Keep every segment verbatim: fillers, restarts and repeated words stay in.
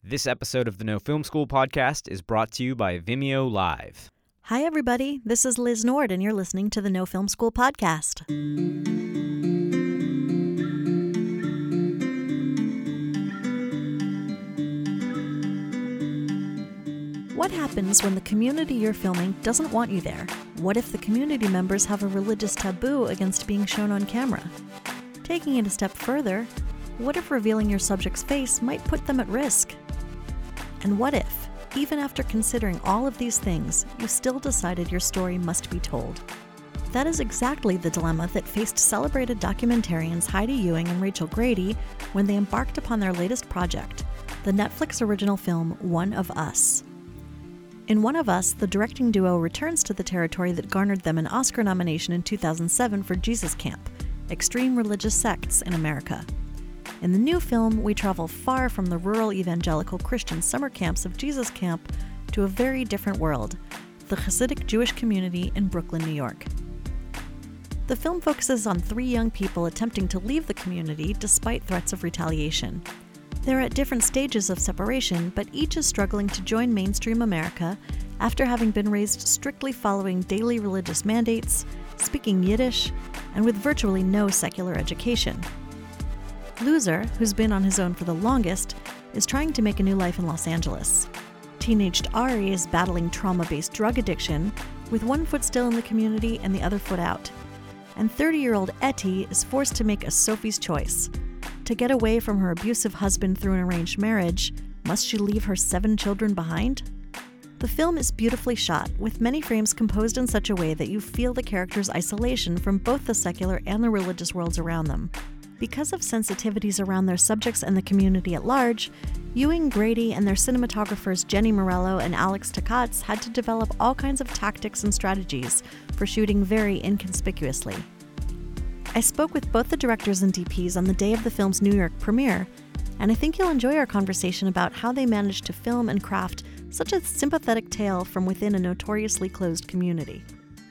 This episode of the No Film School podcast is brought to you by Vimeo Live. Hi, everybody. This is Liz Nord, and you're listening to the No Film School podcast. What happens when the community you're filming doesn't want you there? What if the community members have a religious taboo against being shown on camera? Taking it a step further, what if revealing your subject's face might put them at risk? And what if, even after considering all of these things, you still decided your story must be told? That is exactly the dilemma that faced celebrated documentarians Heidi Ewing and Rachel Grady when they embarked upon their latest project, the Netflix original film One of Us. In One of Us, the directing duo returns to the territory that garnered them an Oscar nomination in two thousand seven for Jesus Camp, extreme religious sects in America. In the new film, we travel far from the rural evangelical Christian summer camps of Jesus Camp to a very different world, the Hasidic Jewish community in Brooklyn, New York. The film focuses on three young people attempting to leave the community despite threats of retaliation. They're at different stages of separation, but each is struggling to join mainstream America after having been raised strictly following daily religious mandates, speaking Yiddish, and with virtually no secular education. Loser, who's been on his own for the longest, is trying to make a new life in Los Angeles. Teenaged Ari is battling trauma-based drug addiction, with one foot still in the community and the other foot out. And thirty-year-old Etty is forced to make a Sophie's choice. To get away from her abusive husband through an arranged marriage, must she leave her seven children behind? The film is beautifully shot, with many frames composed in such a way that you feel the characters' isolation from both the secular and the religious worlds around them. Because of sensitivities around their subjects and the community at large, Ewing, Grady, and their cinematographers Jenny Morello and Alex Takatz had to develop all kinds of tactics and strategies for shooting very inconspicuously. I spoke with both the directors and D Ps on the day of the film's New York premiere, and I think you'll enjoy our conversation about how they managed to film and craft such a sympathetic tale from within a notoriously closed community.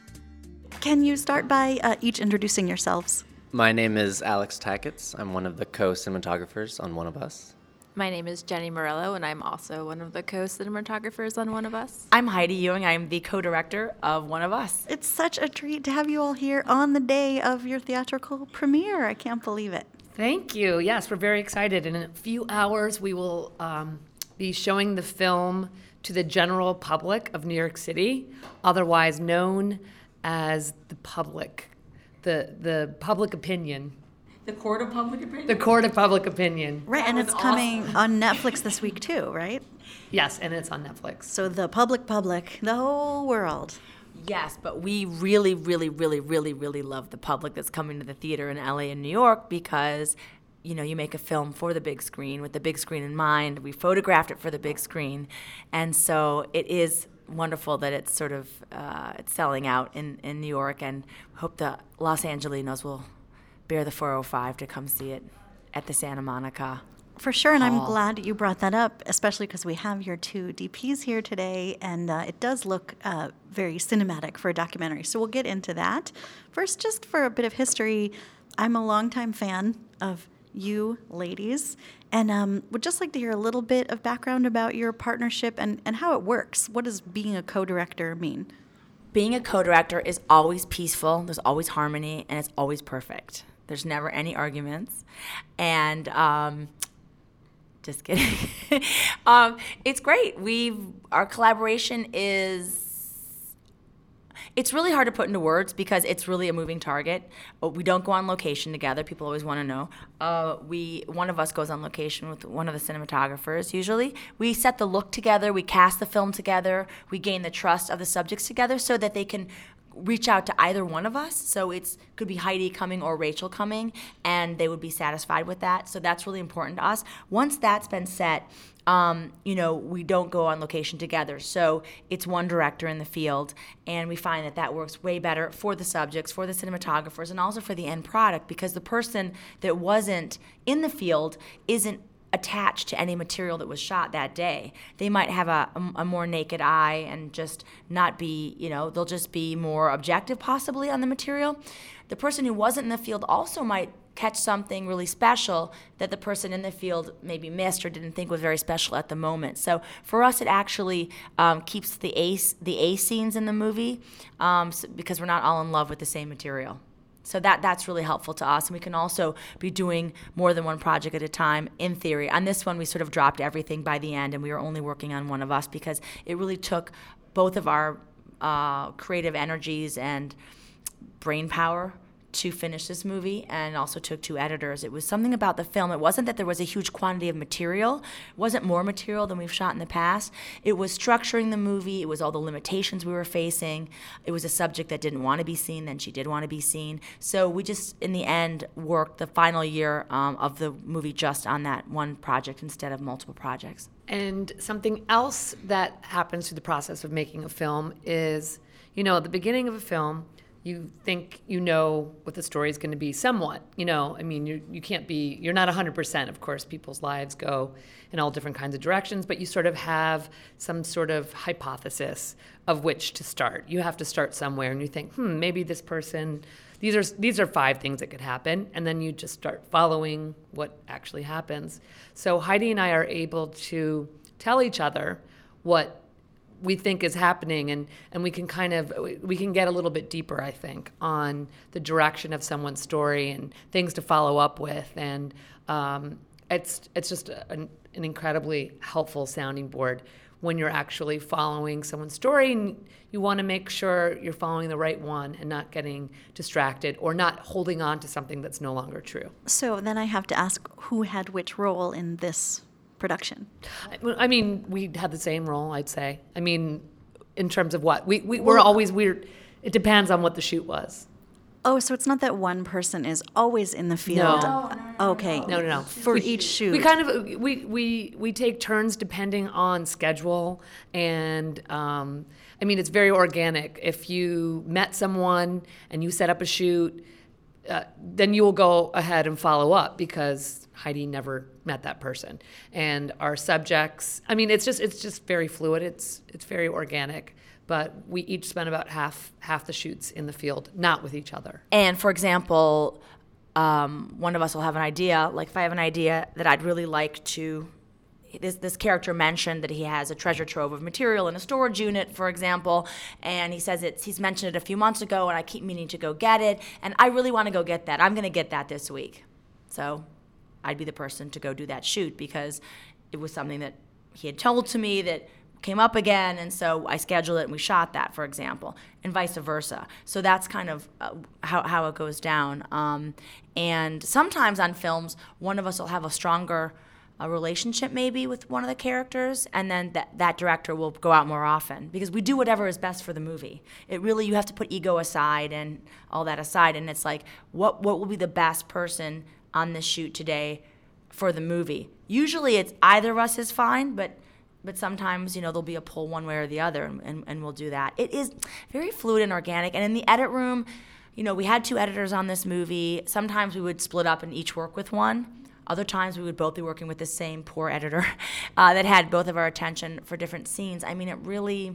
Can you start by uh, each introducing yourselves? My name is Alex Takatz. I'm one of the co-cinematographers on One of Us. My name is Jenny Morello, and I'm also one of the co-cinematographers on One of Us. I'm Heidi Ewing. I'm the co-director of One of Us. It's such a treat to have you all here on the day of your theatrical premiere. I can't believe it. Thank you. Yes, we're very excited. In a few hours, we will um, be showing the film to the general public of New York City, otherwise known as the public. The the public opinion. The court of public opinion? The court of public opinion. Right, and it's coming awesome. On Netflix this week too, right? Yes, and it's on Netflix. So the public public, the whole world. Yes, but we really, really, really, really, really love the public that's coming to the theater in L A and New York because, you know, you make a film for the big screen with the big screen in mind. We photographed it for the big screen. And so it is wonderful that it's sort of uh, it's selling out in, in New York, and hope the Los Angelinos will bear the four oh five to come see it at the Santa Monica For sure, and Hall. I'm glad you brought that up, especially because we have your two D Ps here today, and uh, it does look uh, very cinematic for a documentary. So we'll get into that. First, just for a bit of history, I'm a longtime fan of you ladies, and um, would just like to hear a little bit of background about your partnership and, and how it works. What does being a co-director mean? Being a co-director is always peaceful, there's always harmony, and it's always perfect. There's never any arguments. And um, just kidding. um, it's great. We've our collaboration is It's really hard to put into words because it's really a moving target. We don't go on location together. People always want to know. Uh, we one of us goes on location with one of the cinematographers usually. We set the look together. We cast the film together. We gain the trust of the subjects together so that they can reach out to either one of us. So it's could be Heidi coming or Rachel coming, and they would be satisfied with that. So that's really important to us. Once that's been set, um, you know, we don't go on location together. So it's one director in the field, and we find that that works way better for the subjects, for the cinematographers, and also for the end product, because the person that wasn't in the field isn't attached to any material that was shot that day. They might have a, a, a more naked eye and just not be, you know, they'll just be more objective possibly on the material. The person who wasn't in the field also might catch something really special that the person in the field maybe missed or didn't think was very special at the moment. So for us, it actually um, keeps the A, the A scenes in the movie um, so, because we're not all in love with the same material. So that that's really helpful to us. And we can also be doing more than one project at a time, in theory. On this one, we sort of dropped everything by the end, and we were only working on one of us because it really took both of our uh, creative energies and brain power to finish this movie, and also took two editors. It was something about the film. It wasn't that there was a huge quantity of material. It wasn't more material than we've shot in the past. It was structuring the movie. It was all the limitations we were facing. It was a subject that didn't want to be seen, then she did want to be seen. So we just, in the end, worked the final year um, of the movie just on that one project instead of multiple projects. And something else that happens through the process of making a film is, you know, at the beginning of a film, you think you know what the story is going to be somewhat, you know, I mean, you you can't be, you're not one hundred percent, of course, people's lives go in all different kinds of directions, but you sort of have some sort of hypothesis of which to start. You have to start somewhere, and you think, hmm, maybe this person, these are these are five things that could happen, and then you just start following what actually happens. So Heidi and I are able to tell each other what we think is happening, and, and we can kind of, we can get a little bit deeper, I think, on the direction of someone's story and things to follow up with. And um, it's it's just an, an incredibly helpful sounding board when you're actually following someone's story, and you want to make sure you're following the right one and not getting distracted or not holding on to something that's no longer true. So then I have to ask, who had which role in this production? I mean, we had the same role, I'd say. I mean, in terms of what? We, we, we're always weird. It depends on what the shoot was. Oh, so it's not that one person is always in the field. No. Okay. No, no, no. For we, each shoot. We kind of, we, we, we take turns depending on schedule. And, um, I mean, it's very organic. If you met someone and you set up a shoot, uh, then you will go ahead and follow up because Heidi never met that person. And our subjects, I mean, it's just it's just very fluid. It's it's very organic. But we each spend about half half the shoots in the field, not with each other. And for example, um, one of us will have an idea. Like if I have an idea that I'd really like to, this this character mentioned that he has a treasure trove of material in a storage unit, for example, and he says it's he's mentioned it a few months ago, and I keep meaning to go get it, and I really want to go get that. I'm going to get that this week. So I'd be the person to go do that shoot because it was something that he had told to me that came up again, and so I scheduled it and we shot that, for example, and vice versa. So that's kind of uh, how, how it goes down. Um, and sometimes on films, one of us will have a stronger uh, relationship maybe with one of the characters, and then that, that director will go out more often because we do whatever is best for the movie. It really, you have to put ego aside and all that aside, and it's like, what what will be the best person on this shoot today for the movie? Usually it's either of us is fine, but but sometimes, you know, there'll be a pull one way or the other, and, and, and we'll do that. It is very fluid and organic. And in the edit room, you know, we had two editors on this movie. Sometimes we would split up and each work with one. Other times we would both be working with the same poor editor uh, that had both of our attention for different scenes. I mean, it really,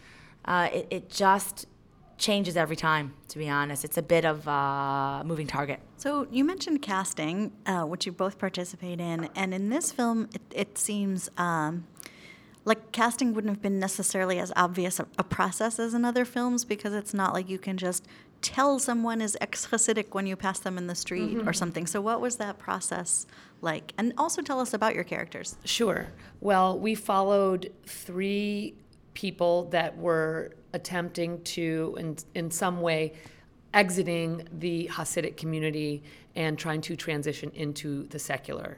uh, it, it just changes every time, to be honest. It's a bit of a moving target. So you mentioned casting, uh, which you both participate in, and in this film, it, it seems um, like casting wouldn't have been necessarily as obvious a, a process as in other films because it's not like you can just tell someone is ex-Hasidic when you pass them in the street mm-hmm. or something. So what was that process like? And also tell us about your characters. Sure. Well, we followed three people that were attempting to, in, in some way, exiting the Hasidic community and trying to transition into the secular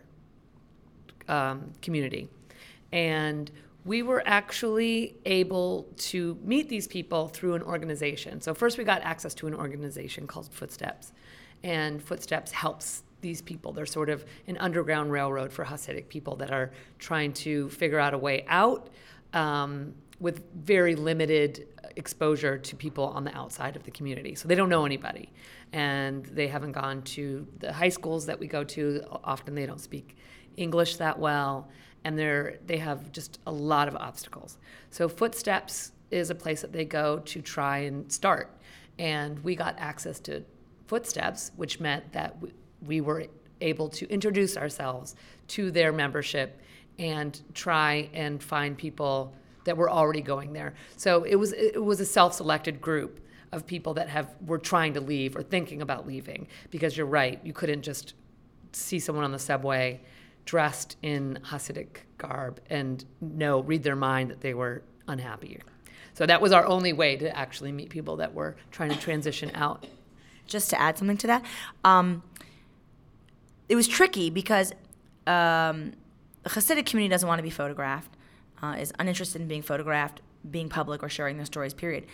um, community. And we were actually able to meet these people through an organization. So first we got access to an organization called Footsteps. And Footsteps helps these people. They're sort of an underground railroad for Hasidic people that are trying to figure out a way out um, with very limited exposure to people on the outside of the community. So they don't know anybody. And they haven't gone to the high schools that we go to. Often they don't speak English that well. And they're they have just a lot of obstacles. So Footsteps is a place that they go to try and start. And we got access to Footsteps, which meant that we, we were able to introduce ourselves to their membership and try and find people that were already going there. So it was it was a self-selected group of people that have were trying to leave or thinking about leaving, because you're right, you couldn't just see someone on the subway dressed in Hasidic garb and know, read their mind that they were unhappy. So that was our only way to actually meet people that were trying to transition out. Just to add something to that, um, it was tricky because um, the Hasidic community doesn't want to be photographed, uh, is uninterested in being photographed, being public, or sharing their stories, period.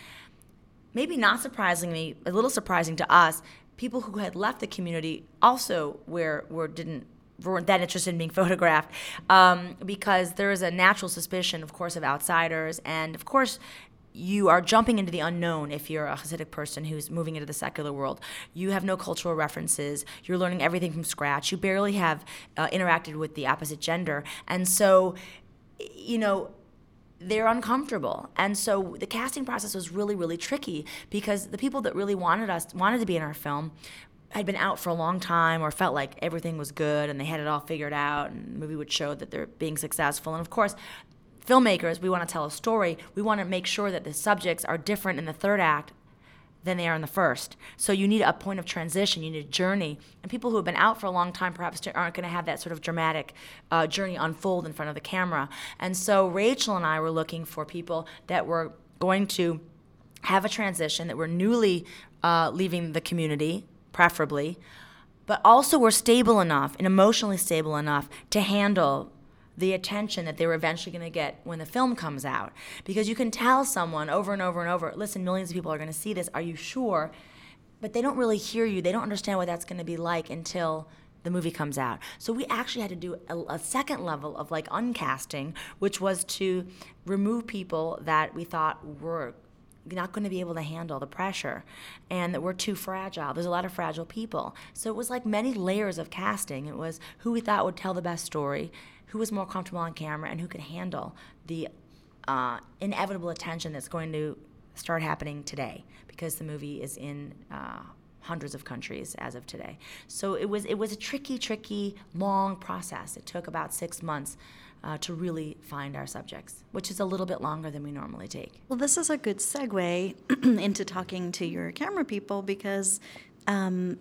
Maybe not surprisingly, a little surprising to us, people who had left the community also were, were didn't weren't that interested in being photographed, um, because there is a natural suspicion, of course, of outsiders, and of course, you are jumping into the unknown if you're a Hasidic person who's moving into the secular world. You have no cultural references. You're learning everything from scratch. You barely have uh, interacted with the opposite gender, and so, you know, they're uncomfortable. And so the casting process was really, really tricky, because the people that really wanted us, wanted to be in our film, had been out for a long time or felt like everything was good and they had it all figured out and the movie would show that they're being successful. And of course, filmmakers, we want to tell a story. We want to make sure that the subjects are different in the third act than they are in the first. So you need a point of transition, you need a journey. And people who have been out for a long time perhaps aren't going to have that sort of dramatic uh, journey unfold in front of the camera. And so Rachel and I were looking for people that were going to have a transition, that were newly uh, leaving the community, preferably, but also were stable enough and emotionally stable enough to handle the attention that they were eventually going to get when the film comes out. Because you can tell someone over and over and over, listen, millions of people are going to see this, are you sure? But they don't really hear you. They don't understand what that's going to be like until the movie comes out. So we actually had to do a, a second level of like uncasting, which was to remove people that we thought were not going to be able to handle the pressure and that we're too fragile. There's a lot of fragile people. So it was like many layers of casting. It was who we thought would tell the best story, who was more comfortable on camera, and who could handle the uh, inevitable attention that's going to start happening today, because the movie is in uh, hundreds of countries as of today. So it was it was a tricky, tricky, long process. It took about six months uh, to really find our subjects, which is a little bit longer than we normally take. Well, this is a good segue into talking to your camera people, because um,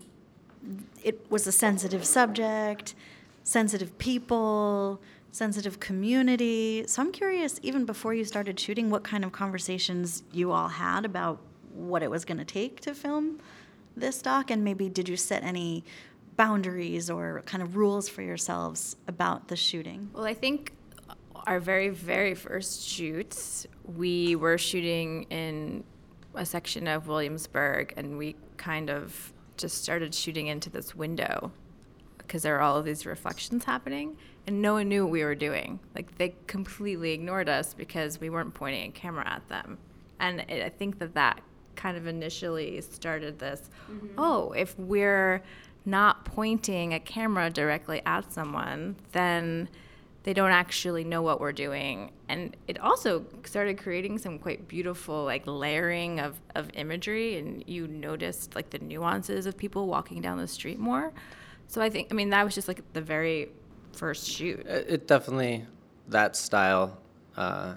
it was a sensitive subject, sensitive people, sensitive community. So I'm curious, even before you started shooting, what kind of conversations you all had about what it was going to take to film this doc, and maybe did you set any boundaries or kind of rules for yourselves about the shooting? Well, I think our very, very first shoots, we were shooting in a section of Williamsburg, and we kind of just started shooting into this window because there were all of these reflections happening, and no one knew what we were doing. Like, they completely ignored us because we weren't pointing a camera at them. And it, I think that that kind of initially started this, mm-hmm. oh, if we're not pointing a camera directly at someone, then they don't actually know what we're doing. And it also started creating some quite beautiful, like, layering of, of imagery, and you noticed, like, the nuances of people walking down the street more. So I think, I mean, that was just, like, the very first shoot. It definitely, that style uh,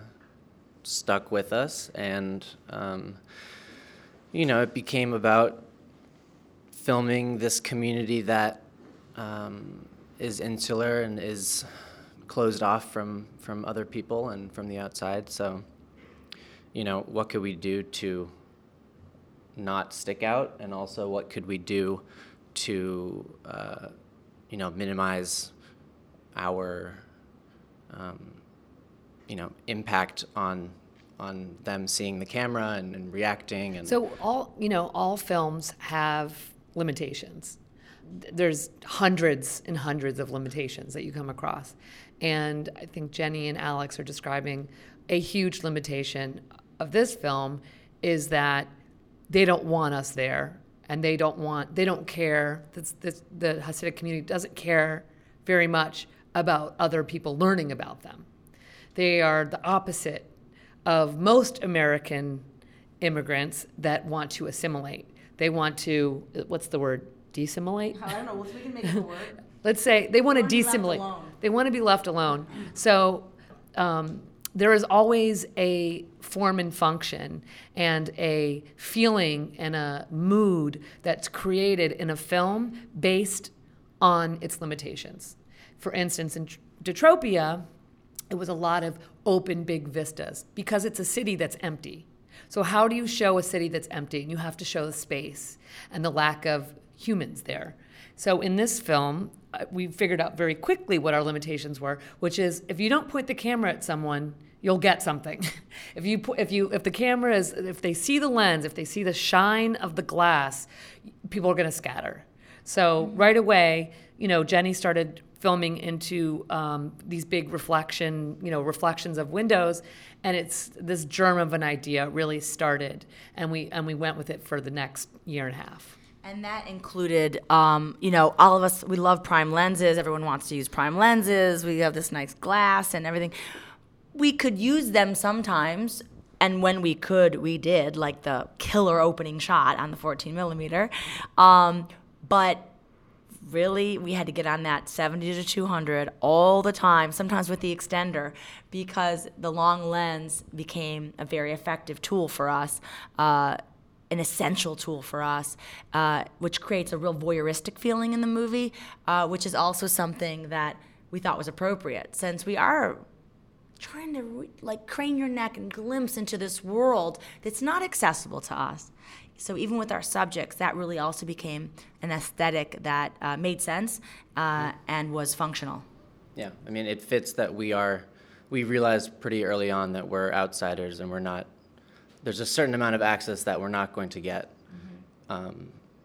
stuck with us, and um, you know, it became about filming this community that um, is insular and is closed off from, from other people and from the outside. So, you know, what could we do to not stick out, and also what could we do to, uh, you know, minimize our, um, you know, impact on on them seeing the camera and, and reacting. And so all, you know, all films have limitations. There's hundreds and hundreds of limitations that you come across. And I think Jenny and Alex are describing a huge limitation of this film is that they don't want us there, and they don't want, they don't care, this, this, the Hasidic community doesn't care very much about other people learning about them. They are the opposite of most American immigrants that want to assimilate. They want to, what's the word, desimulate. I don't know. We can make it work. Let's say they want to wanna be left desimulate. alone. They want to be left alone. So um, there is always a form and function and a feeling and a mood that's created in a film based on its limitations. For instance, in Detropia, it was a lot of open, big vistas because it's a city that's empty. So how do you show a city that's empty? You have to show the space and the lack of humans there. So in this film, we figured out very quickly what our limitations were, which is if you don't point the camera at someone, you'll get something. if you if you if the camera is if they see the lens, if they see the shine of the glass, people are going to scatter. So right away, you know, Jenny started filming into um, these big reflection, you know, reflections of windows, and it's this germ of an idea really started, and we and we went with it for the next year and a half. And that included, um, you know, all of us, we love prime lenses. Everyone wants to use prime lenses. We have this nice glass and everything. We could use them sometimes, and when we could, we did, like the killer opening shot on the fourteen millimeter. Um, but really, we had to get on that seventy to two hundred all the time, sometimes with the extender, because the long lens became a very effective tool for us. Uh, an essential tool for us, uh, which creates a real voyeuristic feeling in the movie, uh, which is also something that we thought was appropriate, since we are trying to re- like crane your neck and glimpse into this world that's not accessible to us. So even with our subjects, that really also became an aesthetic that uh, made sense uh, and was functional. Yeah, I mean, it fits that we are, we realized pretty early on that we're outsiders and we're not, there's a certain amount of access that we're not going to get. Mm-hmm. Um,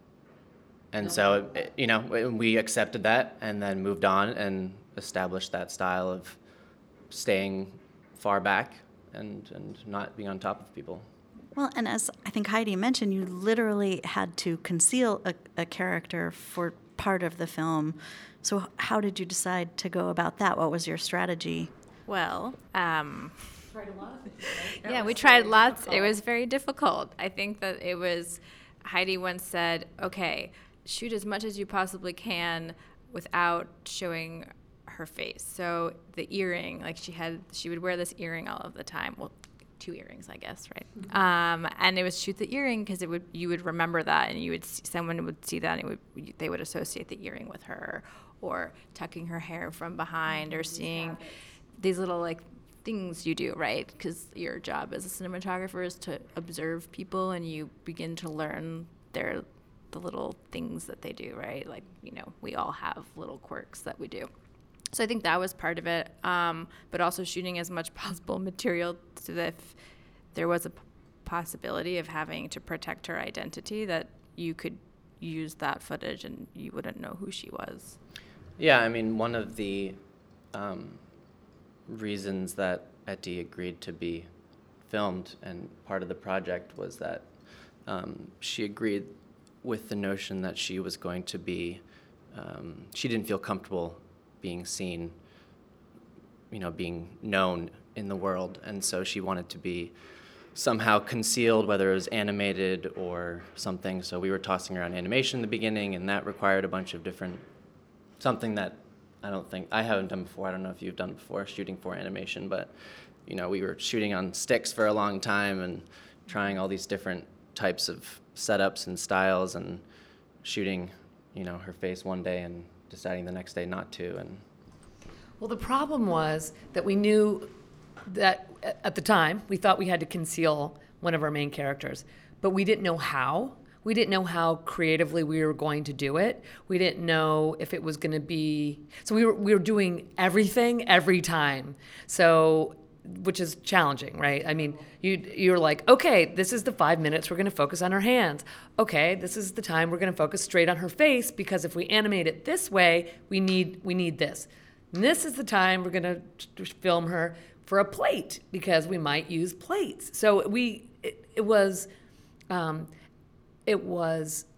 and so, it, you know, we accepted that and then moved on and established that style of staying far back and, and not being on top of people. Well, and as I think Heidi mentioned, you literally had to conceal a, a character for part of the film. So how did you decide to go about that? What was your strategy? Well, um, Tried a lot of things, right? yeah, we tried lots. Difficult. It was very difficult. I think that it was, Heidi once said, okay, shoot as much as you possibly can without showing her face. So the earring, like she had, she would wear this earring all of the time. Well, two earrings, I guess, right? Mm-hmm. Um, and it was shoot the earring because it would, you would remember that, and you would, see, someone would see that, and it would, they would associate the earring with her, or tucking her hair from behind, or seeing these little like things you do, right? Because your job as a cinematographer is to observe people, and you begin to learn their the little things that they do, right? Like, you know, we all have little quirks that we do. So I think that was part of it, um, but also shooting as much possible material so that if there was a p- possibility of having to protect her identity, that you could use that footage and you wouldn't know who she was. Yeah, I mean, one of the um, reasons that Etty agreed to be filmed and part of the project was that um, she agreed with the notion that she was going to be, um, she didn't feel comfortable being seen, you know, being known in the world, and so she wanted to be somehow concealed, whether it was animated or something. So we were tossing around animation in the beginning, and that required a bunch of different, something that I don't think, I haven't done before, I don't know if you've done before, shooting for animation, but, you know, we were shooting on sticks for a long time and trying all these different types of setups and styles and shooting, you know, her face one day and deciding the next day not to. And well, the problem was that we knew that at the time we thought we had to conceal one of our main characters, but we didn't know how. We didn't know how creatively we were going to do it. We didn't know if it was going to be, so we were we were doing everything every time. So, which is challenging, right? I mean, you you're like, okay, this is the five minutes we're going to focus on her hands. Okay, this is the time we're going to focus straight on her face, because if we animate it this way, we need we need this. And this is the time we're going to film her for a plate, because we might use plates. So we it, it was um, it was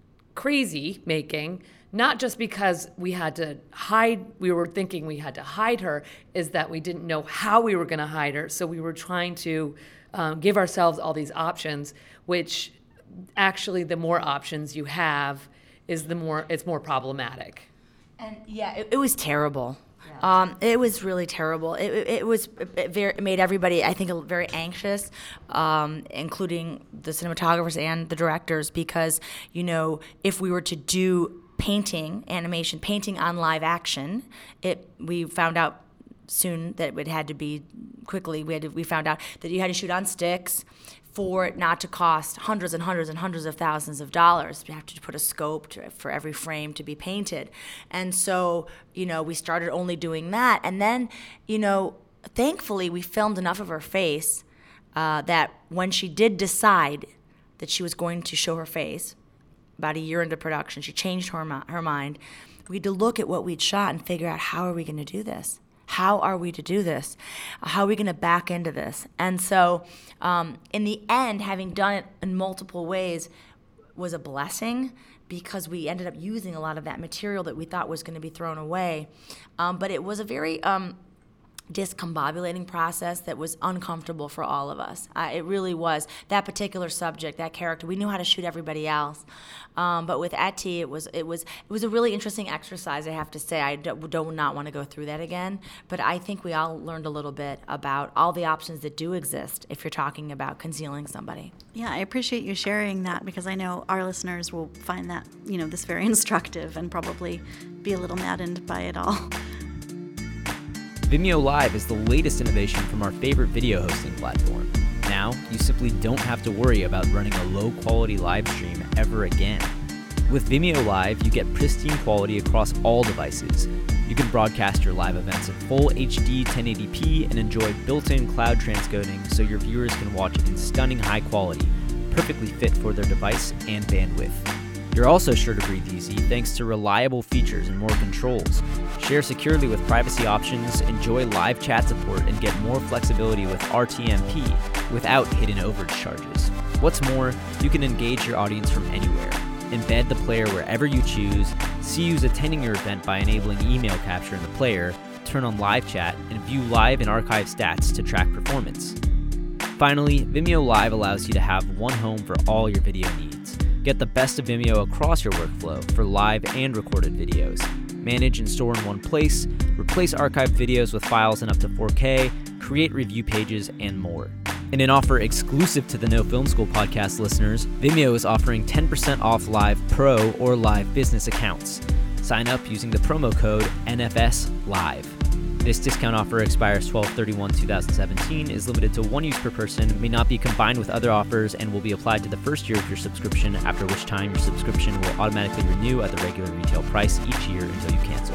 crazy making. Not just because we had to hide, we were thinking we had to hide her, is that we didn't know how we were going to hide her. So we were trying to um, give ourselves all these options, which actually the more options you have, is the more it's more problematic. And yeah, it, it was terrible. Yeah. Um, it was really terrible. It, it, it was it, very, it made everybody, I think, very anxious, um, including the cinematographers and the directors, because, you know, if we were to do painting, animation, painting on live action, it we found out soon that it had to be quickly. We had to, we found out that you had to shoot on sticks for it not to cost hundreds and hundreds and hundreds of thousands of dollars. You have to put a scope to, for every frame to be painted. And so, you know, we started only doing that. And then, you know, thankfully we filmed enough of her face uh, that when she did decide that she was going to show her face, about a year into production, she changed her, her mind. We had to look at what we'd shot and figure out, how are we going to do this? How are we to do this? How are we going to back into this? And so um, in the end, having done it in multiple ways was a blessing, because we ended up using a lot of that material that we thought was going to be thrown away. Um, but it was a very um, discombobulating process that was uncomfortable for all of us. Uh, it really was. That particular subject, that character, we knew how to shoot everybody else. Um, but with Etty, it was it was it was a really interesting exercise, I have to say. I do, do not want to go through that again. But I think we all learned a little bit about all the options that do exist if you're talking about concealing somebody. Yeah, I appreciate you sharing that, because I know our listeners will find that, you know, this very instructive and probably be a little maddened by it all. Vimeo Live is the latest innovation from our favorite video hosting platform. Now, you simply don't have to worry about running a low-quality live stream ever again. With Vimeo Live, you get pristine quality across all devices. You can broadcast your live events in full H D ten eighty p and enjoy built-in cloud transcoding so your viewers can watch in stunning high quality, perfectly fit for their device and bandwidth. You're also sure to breathe easy thanks to reliable features and more controls. Share securely with privacy options, enjoy live chat support, and get more flexibility with R T M P without hidden overage charges. What's more, you can engage your audience from anywhere. Embed the player wherever you choose, see who's attending your event by enabling email capture in the player, turn on live chat, and view live and archive stats to track performance. Finally, Vimeo Live allows you to have one home for all your video needs. Get the best of Vimeo across your workflow for live and recorded videos. Manage and store in one place, replace archived videos with files in up to four K, create review pages, and more. In an offer exclusive to the No Film School podcast listeners, Vimeo is offering ten percent off Live Pro or Live Business accounts. Sign up using the promo code N F S Live. This discount offer expires twelve thirty-one twenty seventeen, is limited to one use per person, may not be combined with other offers, and will be applied to the first year of your subscription, after which time your subscription will automatically renew at the regular retail price each year until you cancel.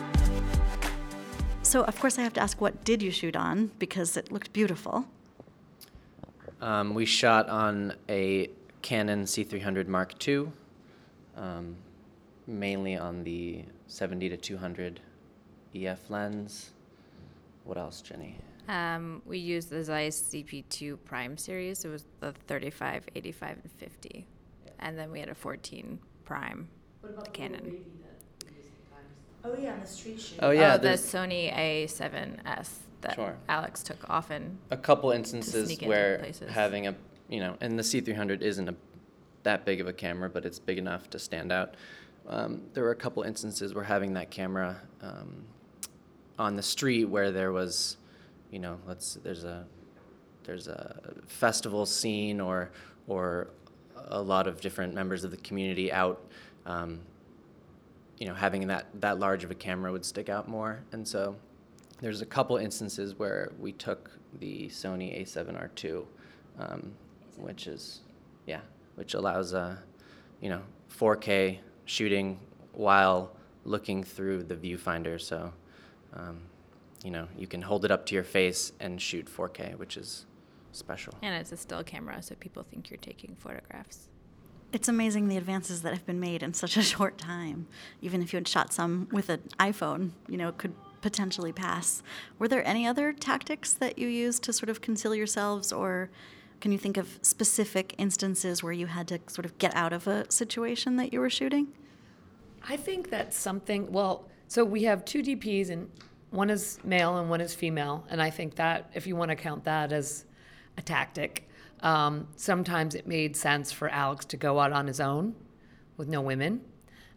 So, of course, I have to ask, what did you shoot on? Because it looked beautiful. Um, we shot on a Canon C three hundred Mark two, um, mainly on the seventy to two hundred E F lens. What else, Jenny? Um, we used the Zeiss Z P two Prime series. It was the thirty-five, eighty-five, and fifty. Yeah. And then we had a fourteen Prime Canon. Oh, yeah, on the street shoot. Oh, yeah. Oh, the Sony A seven S that Sure. Alex took often. A couple instances sneak into where places. having a, you know, and the C three hundred isn't a, that big of a camera, but it's big enough to stand out. Um, there were a couple instances where having that camera um, on the street where there was, you know, let's there's a there's a festival scene or or a lot of different members of the community out. Um, you know, having that that large of a camera would stick out more, and so there's a couple instances where we took the Sony A seven R two, um, which is, yeah, which allows uh, you know, four K shooting while looking through the viewfinder. So, um, you know, you can hold it up to your face and shoot four K, which is special. And it's a still camera, so people think you're taking photographs. It's amazing the advances that have been made in such a short time. Even if you had shot some with an iPhone, you know, it could potentially pass. Were there any other tactics that you used to sort of conceal yourselves, or can you think of specific instances where you had to sort of get out of a situation that you were shooting? I think that's something, well, so we have two D Ps, and one is male and one is female, and I think that, if you want to count that as a tactic, um, sometimes it made sense for Alex to go out on his own with no women.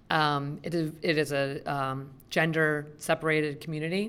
Um, it is it is a um, gender separated community,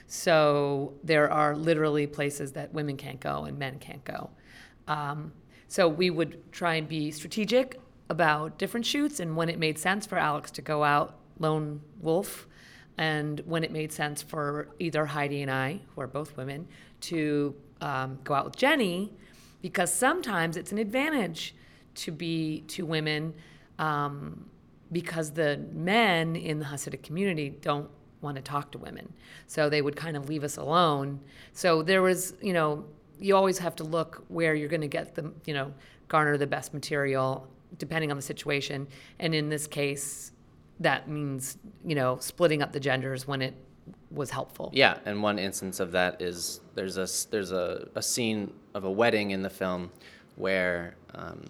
so there are literally places that women can't go and men can't go. Um, so we would try and be strategic about different shoots, and when it made sense for Alex to go out lone wolf, and when it made sense for either Heidi and I, who are both women, to um, go out with Jenny, because sometimes it's an advantage to be two women, um, because the men in the Hasidic community don't want to talk to women. So they would kind of leave us alone. So there was, you know, you always have to look where you're going to get the, you know, garner the best material, depending on the situation. And in this case, that means, you know, splitting up the genders when it was helpful. Yeah, and one instance of that is there's a, there's a, a scene of a wedding in the film where um,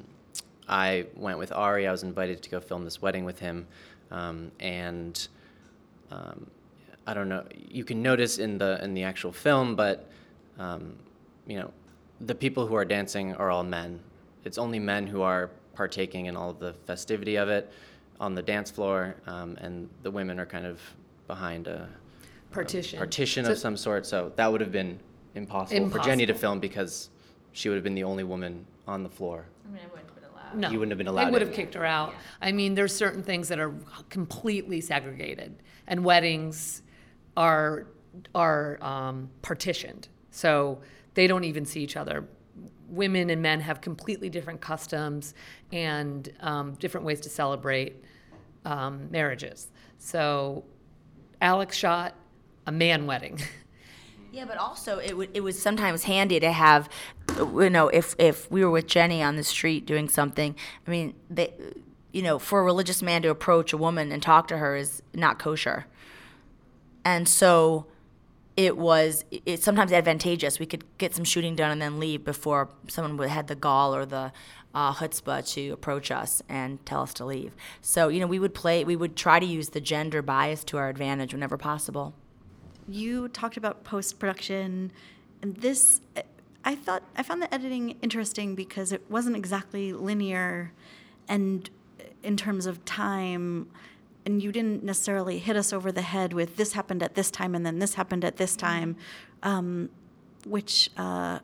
I went with Ari. I was invited to go film this wedding with him. Um, and um, I don't know, you can notice in the in the actual film, but, um, you know, the people who are dancing are all men. It's only men who are partaking in all of the festivity of it on the dance floor, um, and the women are kind of behind a partition, a partition so, of some sort. So that would have been impossible, impossible for Jenny to film because she would have been the only woman on the floor. I mean, I wouldn't have been allowed. No, you wouldn't have been allowed. They would in. have kicked her out. Yeah. I mean, there's certain things that are completely segregated, and weddings are are um, partitioned, so they don't even see each other. Women and men have completely different customs and um, different ways to celebrate um, marriages. So Alex shot a man wedding. Yeah, but also it would it was sometimes handy to have, you know, if if we were with Jenny on the street doing something. I mean, they, you know, for a religious man to approach a woman and talk to her is not kosher, and so it was it's sometimes advantageous. We could get some shooting done and then leave before someone would had the gall or the uh, chutzpah to approach us and tell us to leave. So, you know, we would play, we would try to use the gender bias to our advantage whenever possible. You talked about post-production, and this, I thought, I found the editing interesting because it wasn't exactly linear, and in terms of time, and you didn't necessarily hit us over the head with this happened at this time and then this happened at this time, um, which uh,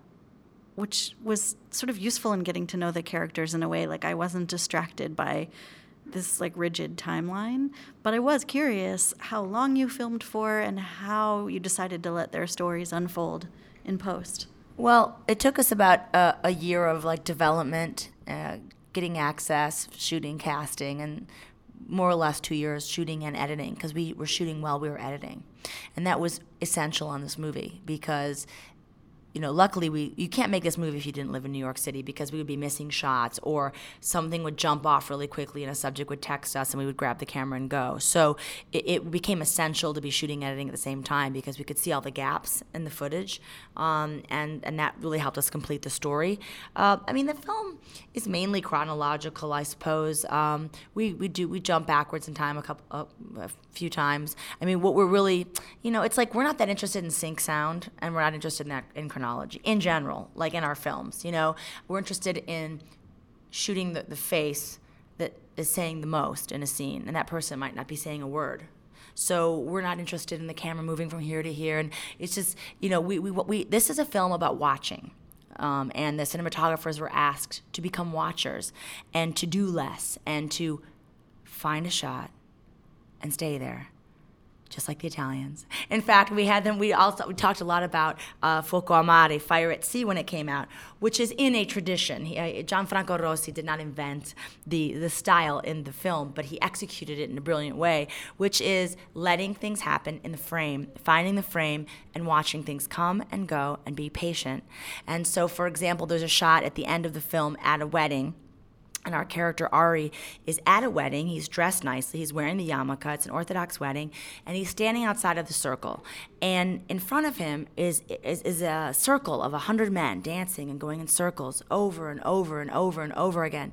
which was sort of useful in getting to know the characters in a way. Like I wasn't distracted by this like rigid timeline, but I was curious how long you filmed for and how you decided to let their stories unfold in post. Well, it took us about a, a year of like development, uh, getting access, shooting, casting, and more or less two years shooting and editing, because we were shooting while we were editing. And that was essential on this movie because, you know, luckily we you can't make this movie if you didn't live in New York City, because we would be missing shots or something would jump off really quickly and a subject would text us and we would grab the camera and go. So it, it became essential to be shooting and editing at the same time because we could see all the gaps in the footage, um, and, and that really helped us complete the story. Uh, I mean, the film is mainly chronological, I suppose. Um, we, we do we jump backwards in time a couple uh, a few times. I mean, what we're really, you know, it's like we're not that interested in sync sound, and we're not interested in that in chronology. In general, like in our films, you know, we're interested in shooting the, the face that is saying the most in a scene, and that person might not be saying a word. So we're not interested in the camera moving from here to here, and it's just, you know, we we, we this is a film about watching, um, and the cinematographers were asked to become watchers and to do less and to find a shot and stay there. Just like the Italians. In fact, we had them. We also we talked a lot about uh, Fuoco a Mare, Fire at Sea, when it came out, which is in a tradition. He, uh, Gianfranco Rossi did not invent the the style in the film, but he executed it in a brilliant way, which is letting things happen in the frame, finding the frame, and watching things come and go, and be patient. And so, for example, there's a shot at the end of the film at a wedding. And our character, Ari, is at a wedding. He's dressed nicely. He's wearing the yarmulke. It's an Orthodox wedding. And he's standing outside of the circle. And in front of him is is, is a circle of one hundred men dancing and going in circles over and over and over and over again.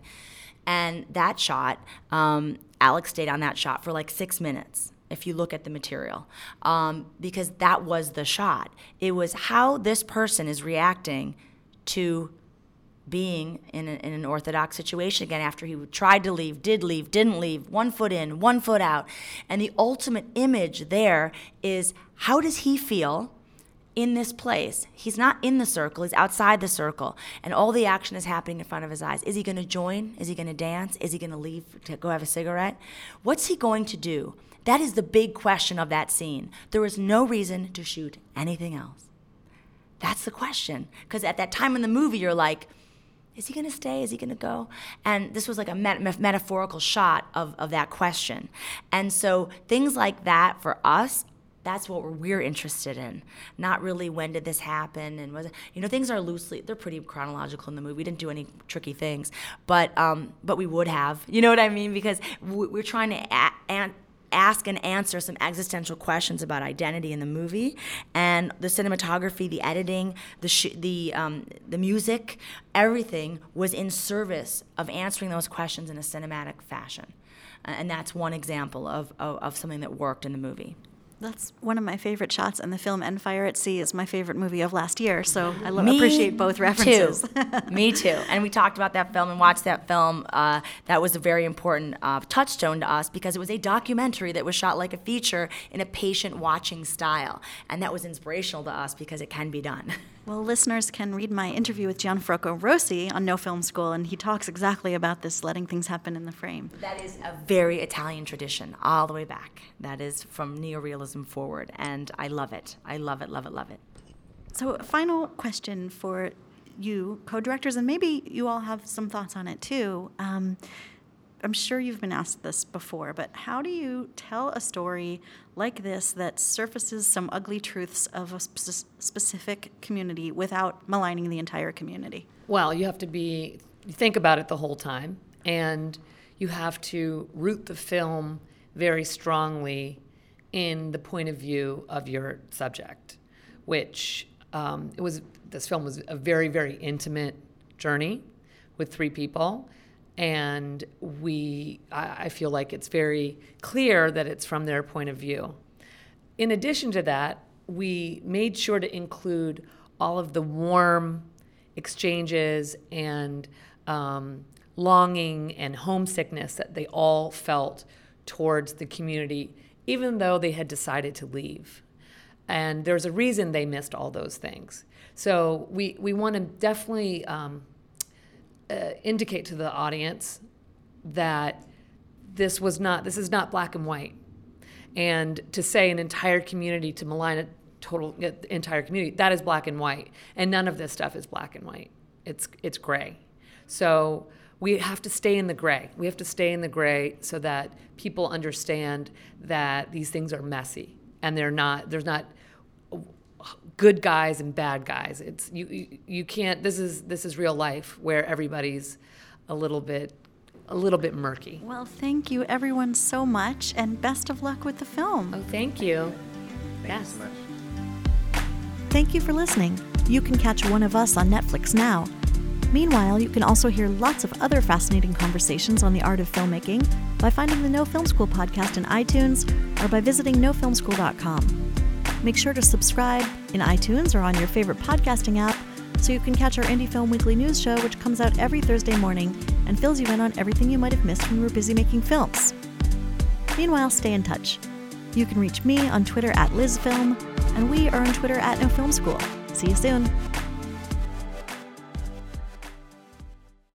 And that shot, um, Alex stayed on that shot for like six minutes, if you look at the material, um, because that was the shot. It was how this person is reacting to being in, a, in an orthodox situation again after he tried to leave, did leave, didn't leave, one foot in, one foot out. And the ultimate image there is, how does he feel in this place? He's not in the circle, he's outside the circle, and all the action is happening in front of his eyes. Is he going to join? Is he going to dance? Is he going to leave to go have a cigarette? What's he going to do? That is the big question of that scene. There was no reason to shoot anything else. That's the question. Because at that time in the movie, you're like, is he going to stay? Is he going to go? And this was like a met- metaphorical shot of, of that question. And so things like that for us, that's what we're, we're interested in. Not really when did this happen and was it, you know, things are loosely, they're pretty chronological in the movie. We didn't do any tricky things, but um, but we would have. You know what I mean? Because we're trying to a- a- ask and answer some existential questions about identity in the movie, and the cinematography, the editing, the sh- the um, the music, everything was in service of answering those questions in a cinematic fashion, and that's one example of of, of something that worked in the movie. That's one of my favorite shots in the film, and Fire at Sea is my favorite movie of last year, so I lo- Me appreciate both references. Too. Me too. And we talked about that film and watched that film. Uh, that was a very important uh, touchstone to us because it was a documentary that was shot like a feature in a patient-watching style. And that was inspirational to us because it can be done. Well, listeners can read my interview with Gianfranco Rossi on No Film School, and he talks exactly about this, letting things happen in the frame. That is a very Italian tradition, all the way back. That is from neorealism forward, and I love it. I love it, love it, love it. So a final question for you, co-directors, and maybe you all have some thoughts on it too. Um, I'm sure you've been asked this before, but how do you tell a story like this that surfaces some ugly truths of a sp- specific community without maligning the entire community? Well, you have to be, you think about it the whole time, and you have to root the film very strongly in the point of view of your subject, which um, it was, this film was a very, very intimate journey with three people. And we, I feel like it's very clear that it's from their point of view. In addition to that, we made sure to include all of the warm exchanges and um, longing and homesickness that they all felt towards the community, even though they had decided to leave. And there's a reason they missed all those things. So we, we want to definitely um, Uh, indicate to the audience that this was not, this is not black and white. And to say an entire community, to malign a total uh, entire community, that is black and white. And none of this stuff is black and white. It's it's gray. So we have to stay in the gray. We have to stay in the gray so that people understand that these things are messy and they're not, there's not good guys and bad guys. It's you, you you can't, this is this is real life where everybody's a little bit a little bit murky. Well, thank you everyone so much, and best of luck with the film. Oh, thank you. Thank yes. you so much. Thank you for listening. You can catch One of Us on Netflix now. Meanwhile, you can also hear lots of other fascinating conversations on the art of filmmaking by finding the No Film School podcast in iTunes or by visiting no film school dot com. Make sure to subscribe in iTunes or on your favorite podcasting app so you can catch our Indie Film Weekly News show, which comes out every Thursday morning and fills you in on everything you might have missed when you were busy making films. Meanwhile, stay in touch. You can reach me on Twitter at LizFilm, and we are on Twitter at No Film School. See you soon.